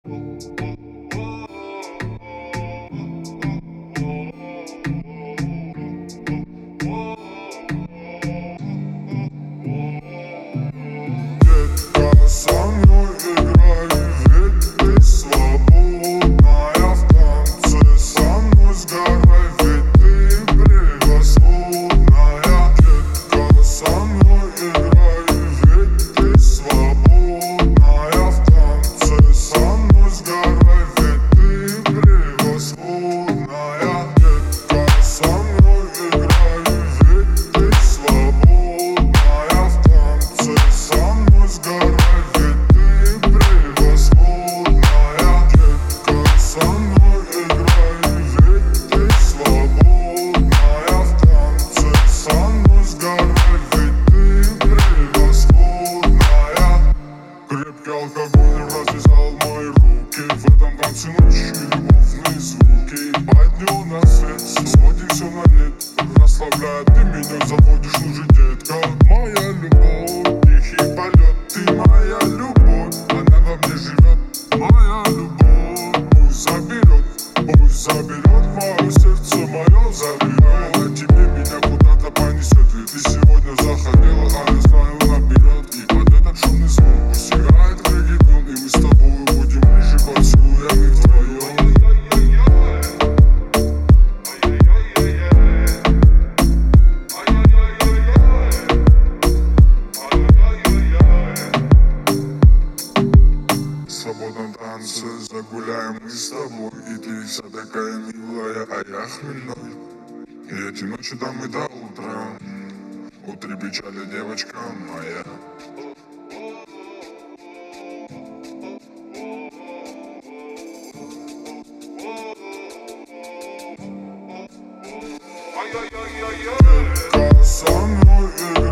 Детка, со мной играй, ведь ты свободная в танце. Со мной сгорай, ведь ты превосходная. Детка, со мной играй, ведь ты свободная в танце. Со мной сгорай, ведь ты превосходная. Детка, со мной играй, ведь ты свободная в танце. Со мной сгорай, ведь ты превосходная. Детка, со мной играй, ведь ты свободная в танце. Со мной сгорай, ведь ты превосходная. Крепкий алкоголь развязал мои руки. В этом танце ночью любовные звуки. Поднял на свет, сводим все на нет. Расслабляет, ты меня заводишь, ну же, детка. Моя любовь, тихий полет. Ты моя любовь, она во мне живет. Моя любовь, пусть заберет мое сердце, мое заберет. А тебе меня куда-то понесет. Ведь ты сегодня захотела, а я знаю наперед. И под этот шумный звук пусть играет реггетон. И мы с тобой будем ближе поцелуями вдвоем. В свободном танце загуляем мы с тобой. И ты вся такая милая, а я хмельной. И эти ночи там и до утра. Утри печали, девочка моя. Детка, со мной играй.